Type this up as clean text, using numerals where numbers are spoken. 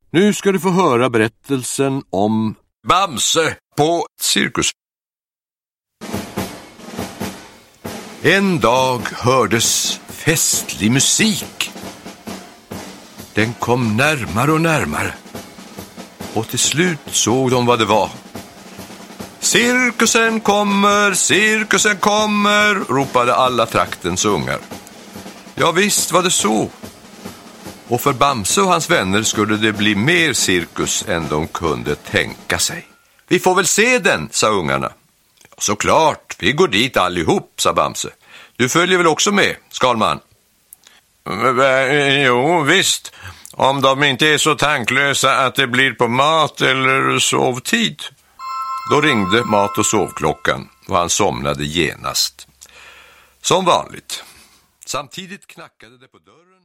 Nu ska du få höra berättelsen om Bamse på cirkus. En dag hördes festlig musik. Den kom närmare och närmare. Och till slut såg de vad det var. Cirkusen kommer, ropade alla traktens ungar. Ja, visst var det så. Och för Bamse och hans vänner skulle det bli mer cirkus än de kunde tänka sig. Vi får väl se den, sa ungarna. Såklart, vi går dit allihop, sa Bamse. Du följer väl också med, Skalman? Jo, visst. Om de inte är så tanklösa att det blir på mat eller sovtid. Då ringde mat- och sovklockan och han somnade genast. Som vanligt. Samtidigt knackade det på dörren.